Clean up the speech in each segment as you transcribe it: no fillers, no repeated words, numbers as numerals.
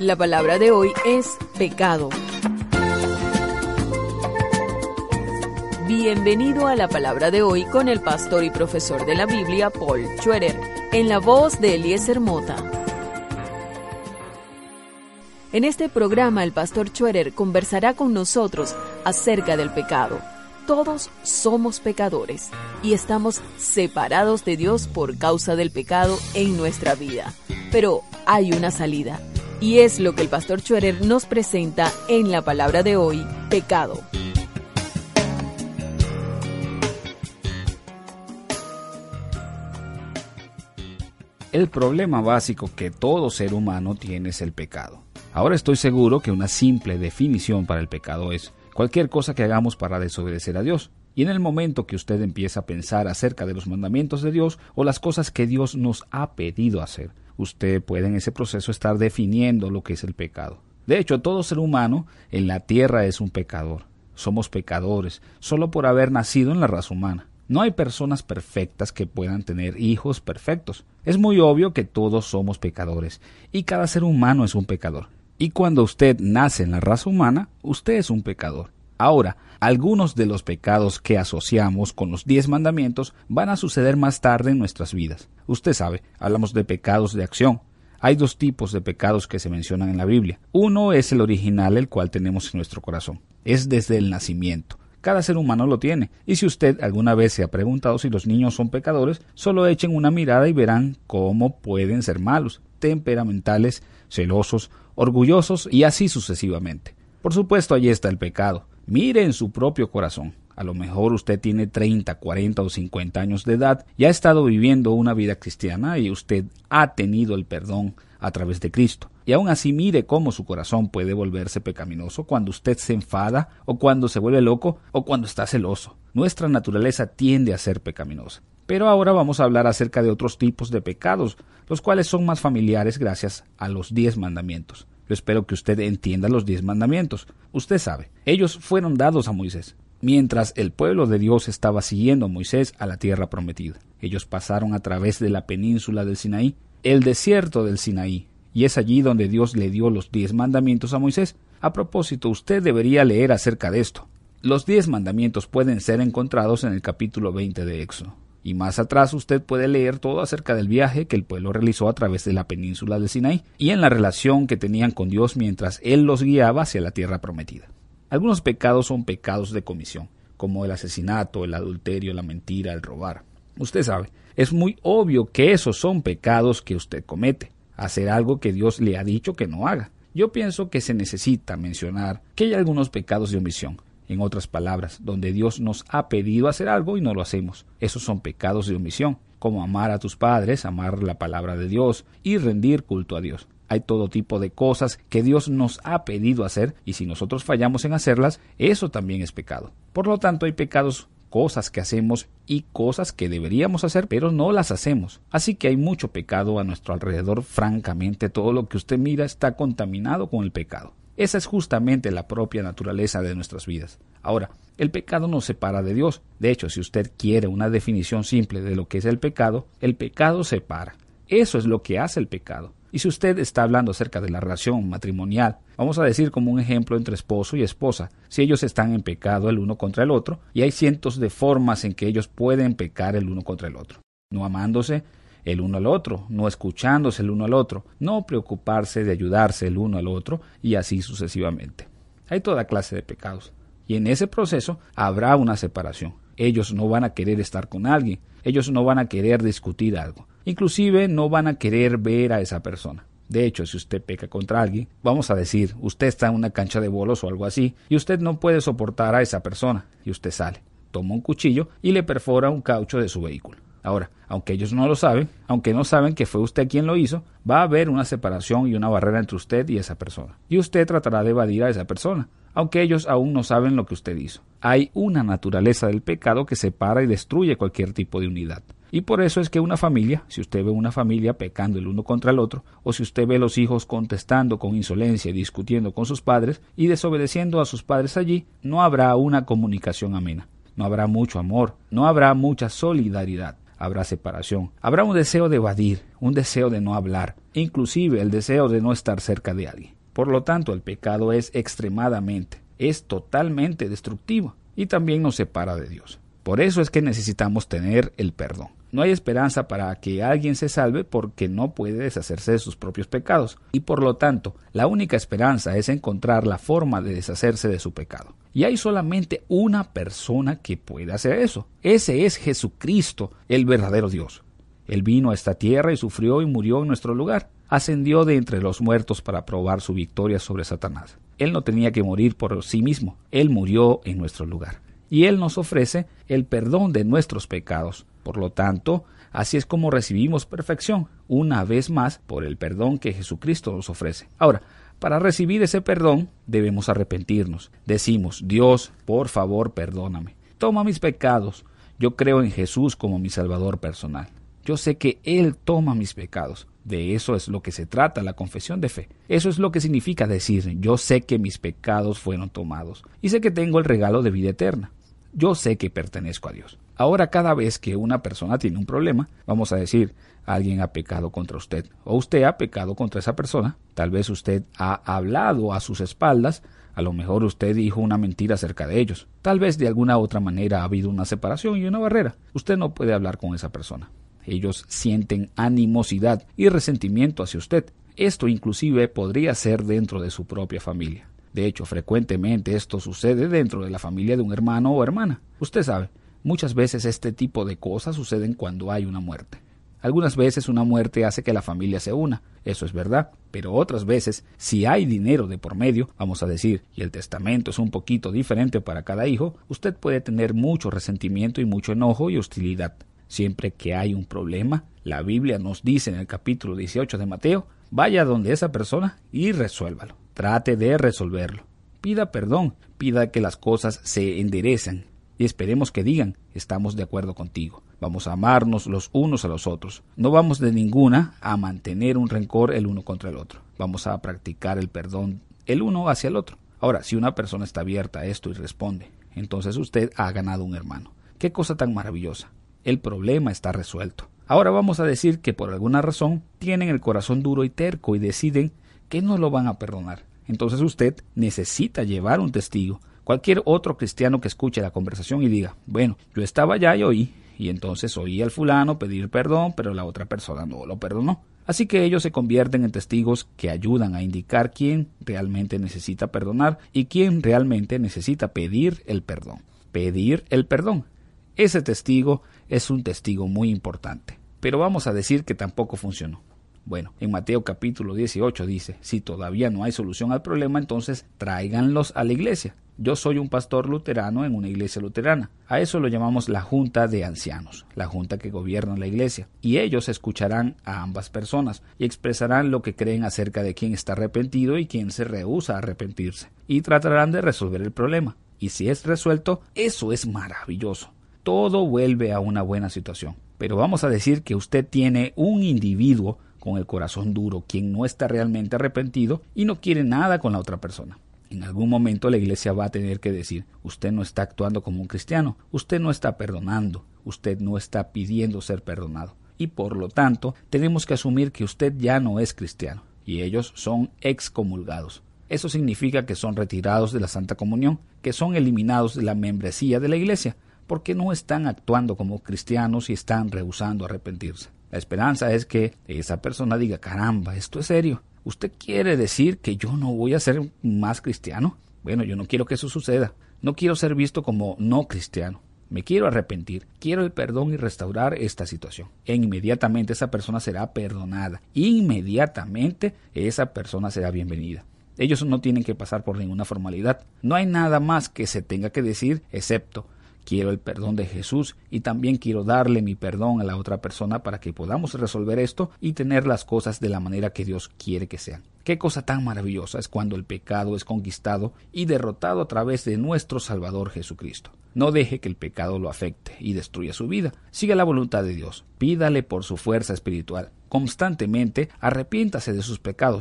La palabra de hoy es pecado. Bienvenido a la palabra de hoy con el pastor y profesor de la Biblia, Paul Schroeder, en la voz de Eliezer Mota. En este programa, el pastor Schroeder conversará con nosotros acerca del pecado. Todos somos pecadores y estamos separados de Dios por causa del pecado en nuestra vida. Pero hay una salida, y es lo que el pastor Schroeder nos presenta en la palabra de hoy, pecado. El problema básico que todo ser humano tiene es el pecado. Ahora estoy seguro que una simple definición para el pecado es cualquier cosa que hagamos para desobedecer a Dios. Y en el momento que usted empieza a pensar acerca de los mandamientos de Dios o las cosas que Dios nos ha pedido hacer, usted puede en ese proceso estar definiendo lo que es el pecado. De hecho, todo ser humano en la tierra es un pecador. Somos pecadores solo por haber nacido en la raza humana. No hay personas perfectas que puedan tener hijos perfectos. Es muy obvio que todos somos pecadores y cada ser humano es un pecador. Y cuando usted nace en la raza humana, usted es un pecador. Ahora, algunos de los pecados que asociamos con los 10 mandamientos van a suceder más tarde en nuestras vidas. Usted sabe, hablamos de pecados de acción. Hay 2 tipos de pecados que se mencionan en la Biblia. Uno es el original, el cual tenemos en nuestro corazón. Es desde el nacimiento. Cada ser humano lo tiene, y si usted alguna vez se ha preguntado si los niños son pecadores, solo echen una mirada y verán cómo pueden ser malos, temperamentales, celosos, orgullosos y así sucesivamente. Por supuesto, allí está el pecado. Mire en su propio corazón. A lo mejor usted tiene 30, 40 o 50 años de edad y ha estado viviendo una vida cristiana y usted ha tenido el perdón a través de Cristo. Y aún así mire cómo su corazón puede volverse pecaminoso cuando usted se enfada o cuando se vuelve loco o cuando está celoso. Nuestra naturaleza tiende a ser pecaminosa. Pero ahora vamos a hablar acerca de otros tipos de pecados, los cuales son más familiares gracias a los 10 mandamientos. Yo espero que usted entienda los 10 mandamientos. Usted sabe, ellos fueron dados a Moisés, mientras el pueblo de Dios estaba siguiendo a Moisés a la tierra prometida. Ellos pasaron a través de la península del Sinaí, el desierto del Sinaí, y es allí donde Dios le dio los 10 mandamientos a Moisés. A propósito, usted debería leer acerca de esto. Los 10 mandamientos pueden ser encontrados en el capítulo 20 de Éxodo. Y más atrás usted puede leer todo acerca del viaje que el pueblo realizó a través de la península del Sinaí y en la relación que tenían con Dios mientras Él los guiaba hacia la tierra prometida. Algunos pecados son pecados de comisión, como el asesinato, el adulterio, la mentira, el robar. Usted sabe, es muy obvio que esos son pecados que usted comete. Hacer algo que Dios le ha dicho que no haga. Yo pienso que se necesita mencionar que hay algunos pecados de omisión. En otras palabras, donde Dios nos ha pedido hacer algo y no lo hacemos. Esos son pecados de omisión, como amar a tus padres, amar la palabra de Dios y rendir culto a Dios. Hay todo tipo de cosas que Dios nos ha pedido hacer y si nosotros fallamos en hacerlas, eso también es pecado. Por lo tanto, hay pecados, cosas que hacemos y cosas que deberíamos hacer, pero no las hacemos. Así que hay mucho pecado a nuestro alrededor. Francamente, todo lo que usted mira está contaminado con el pecado. Esa es justamente la propia naturaleza de nuestras vidas. Ahora, el pecado nos separa de Dios. De hecho, si usted quiere una definición simple de lo que es el pecado separa. Eso es lo que hace el pecado. Y si usted está hablando acerca de la relación matrimonial, vamos a decir como un ejemplo entre esposo y esposa, si ellos están en pecado el uno contra el otro, y hay cientos de formas en que ellos pueden pecar el uno contra el otro. No amándose el uno al otro, no escuchándose el uno al otro, no preocuparse de ayudarse el uno al otro, y así sucesivamente. Hay toda clase de pecados, y en ese proceso habrá una separación. Ellos no van a querer estar con alguien, ellos no van a querer discutir algo, inclusive no van a querer ver a esa persona. De hecho, si usted peca contra alguien, vamos a decir, usted está en una cancha de bolos o algo así, y usted no puede soportar a esa persona, y usted sale, toma un cuchillo y le perfora un caucho de su vehículo. Ahora, aunque ellos no lo saben, aunque no saben que fue usted quien lo hizo, va a haber una separación y una barrera entre usted y esa persona. Y usted tratará de evadir a esa persona, aunque ellos aún no saben lo que usted hizo. Hay una naturaleza del pecado que separa y destruye cualquier tipo de unidad. Y por eso es que una familia, si usted ve una familia pecando el uno contra el otro, o si usted ve los hijos contestando con insolencia y discutiendo con sus padres y desobedeciendo a sus padres allí, no habrá una comunicación amena. No habrá mucho amor, no habrá mucha solidaridad. habrá separación, habrá un deseo de evadir, un deseo de no hablar, inclusive el deseo de no estar cerca de alguien. Por lo tanto, el pecado es totalmente destructivo y también nos separa de Dios. Por eso es que necesitamos tener el perdón. No hay esperanza para que alguien se salve porque no puede deshacerse de sus propios pecados. Y por lo tanto, la única esperanza es encontrar la forma de deshacerse de su pecado. Y hay solamente una persona que puede hacer eso. Ese es Jesucristo, el verdadero Dios. Él vino a esta tierra y sufrió y murió en nuestro lugar. Ascendió de entre los muertos para probar su victoria sobre Satanás. Él no tenía que morir por sí mismo. Él murió en nuestro lugar. Y Él nos ofrece el perdón de nuestros pecados. Por lo tanto, así es como recibimos perfección, una vez más, por el perdón que Jesucristo nos ofrece. Ahora, para recibir ese perdón, debemos arrepentirnos. Decimos, Dios, por favor, perdóname. Toma mis pecados. Yo creo en Jesús como mi Salvador personal. Yo sé que Él toma mis pecados. De eso es lo que se trata la confesión de fe. Eso es lo que significa decir, yo sé que mis pecados fueron tomados y sé que tengo el regalo de vida eterna. Yo sé que pertenezco a Dios. Ahora, cada vez que una persona tiene un problema, vamos a decir, alguien ha pecado contra usted o usted ha pecado contra esa persona. Tal vez usted ha hablado a sus espaldas, a lo mejor usted dijo una mentira acerca de ellos. Tal vez de alguna otra manera ha habido una separación y una barrera. Usted no puede hablar con esa persona. Ellos sienten animosidad y resentimiento hacia usted. Esto inclusive podría ser dentro de su propia familia. De hecho, frecuentemente esto sucede dentro de la familia de un hermano o hermana. Usted sabe, muchas veces este tipo de cosas suceden cuando hay una muerte. Algunas veces una muerte hace que la familia se una, eso es verdad, pero otras veces, si hay dinero de por medio, vamos a decir, y el testamento es un poquito diferente para cada hijo, usted puede tener mucho resentimiento y mucho enojo y hostilidad. Siempre que hay un problema, la Biblia nos dice en el capítulo 18 de Mateo, vaya donde esa persona y resuélvalo. Trate de resolverlo. Pida perdón, pida que las cosas se enderecen y esperemos que digan, estamos de acuerdo contigo. Vamos a amarnos los unos a los otros. No vamos de ninguna a mantener un rencor el uno contra el otro. Vamos a practicar el perdón el uno hacia el otro. Ahora, si una persona está abierta a esto y responde, entonces usted ha ganado un hermano. ¡Qué cosa tan maravillosa! El problema está resuelto. Ahora vamos a decir que por alguna razón tienen el corazón duro y terco y deciden que no lo van a perdonar. Entonces usted necesita llevar un testigo. Cualquier otro cristiano que escuche la conversación y diga, bueno, yo estaba allá y oí, y entonces oí al fulano pedir perdón, pero la otra persona no lo perdonó. Así que ellos se convierten en testigos que ayudan a indicar quién realmente necesita perdonar y quién realmente necesita pedir el perdón. Pedir el perdón. Ese testigo es un testigo muy importante. Pero vamos a decir que tampoco funcionó. Bueno, en Mateo capítulo 18 dice, si todavía no hay solución al problema, entonces tráiganlos a la iglesia. Yo soy un pastor luterano en una iglesia luterana. A eso lo llamamos la junta de ancianos, la junta que gobierna la iglesia. Y ellos escucharán a ambas personas y expresarán lo que creen acerca de quién está arrepentido y quién se rehúsa a arrepentirse. Y tratarán de resolver el problema. Y si es resuelto, eso es maravilloso. Todo vuelve a una buena situación. Pero vamos a decir que usted tiene un individuo con el corazón duro, quien no está realmente arrepentido y no quiere nada con la otra persona. En algún momento la iglesia va a tener que decir, usted no está actuando como un cristiano, usted no está perdonando, usted no está pidiendo ser perdonado. Y por lo tanto, tenemos que asumir que usted ya no es cristiano y ellos son excomulgados. Eso significa que son retirados de la Santa Comunión, que son eliminados de la membresía de la iglesia, porque no están actuando como cristianos y están rehusando arrepentirse. La esperanza es que esa persona diga, caramba, esto es serio. ¿Usted quiere decir que yo no voy a ser más cristiano? Bueno, yo no quiero que eso suceda. No quiero ser visto como no cristiano. Me quiero arrepentir. Quiero el perdón y restaurar esta situación. E inmediatamente esa persona será perdonada. Inmediatamente esa persona será bienvenida. Ellos no tienen que pasar por ninguna formalidad. No hay nada más que se tenga que decir excepto quiero el perdón de Jesús y también quiero darle mi perdón a la otra persona para que podamos resolver esto y tener las cosas de la manera que Dios quiere que sean. Qué cosa tan maravillosa es cuando el pecado es conquistado y derrotado a través de nuestro Salvador Jesucristo. No deje que el pecado lo afecte y destruya su vida. Siga la voluntad de Dios. Pídale por su fuerza espiritual. Constantemente arrepiéntase de sus pecados.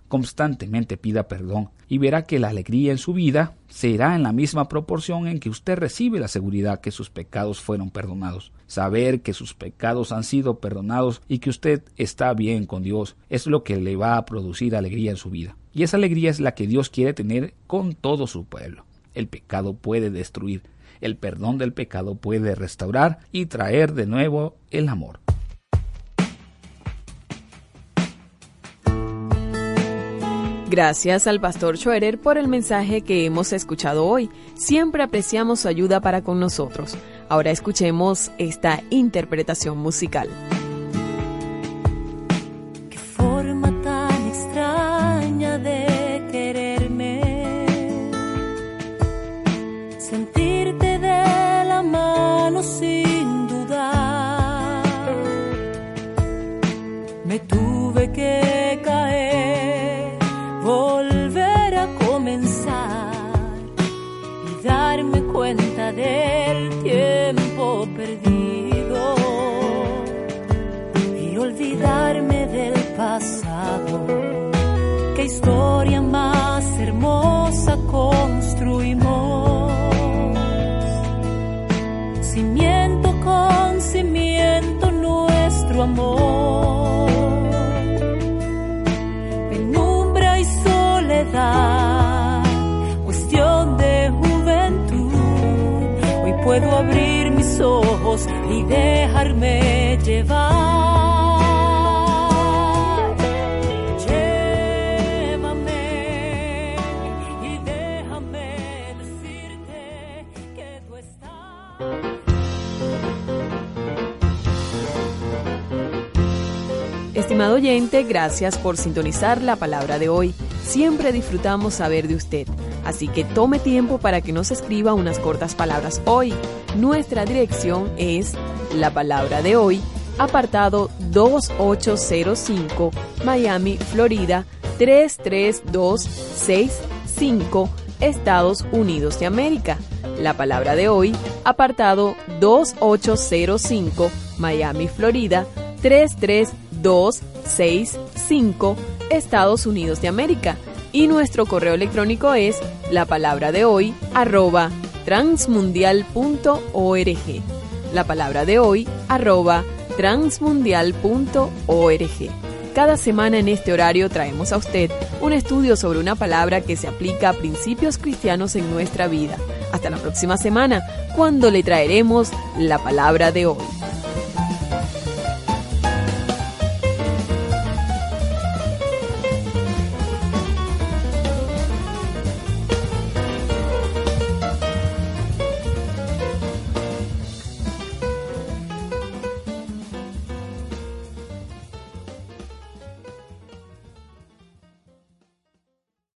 Constantemente pida perdón y verá que la alegría en su vida será en la misma proporción en que usted recibe la seguridad que sus pecados fueron perdonados. Saber que sus pecados han sido perdonados y que usted está bien con Dios es lo que le va a producir alegría en su vida. Y esa alegría es la que Dios quiere tener con todo su pueblo. El pecado puede destruir, el perdón del pecado puede restaurar y traer de nuevo el amor. Gracias al Pastor Schroeder por el mensaje que hemos escuchado hoy. Siempre apreciamos su ayuda para con nosotros. Ahora escuchemos esta interpretación musical. Qué forma tan extraña de quererme, sentirte de la mano sin dudar. Me tuve que caer, volver a comenzar y darme cuenta del tiempo perdido y olvidarme del pasado. Qué historia más hermosa construimos, cimiento con cimiento nuestro amor. Cuestión de juventud, hoy puedo abrir mis ojos y dejarme llevar. Llévame y déjame decirte que tú estás. Estimado oyente, gracias por sintonizar la palabra de hoy. Siempre disfrutamos saber de usted, así que tome tiempo para que nos escriba unas cortas palabras hoy. Nuestra dirección es La Palabra de Hoy, apartado 2805, Miami, Florida 33265, Estados Unidos de América. La Palabra de Hoy, apartado 2805, Miami, Florida 33265, Estados Unidos de América. Y nuestro correo electrónico es lapalabradehoy@transmundial.org. lapalabradehoy@transmundial.org. Cada semana en este horario traemos a usted un estudio sobre una palabra que se aplica a principios cristianos en nuestra vida. Hasta la próxima semana, cuando le traeremos la palabra de hoy.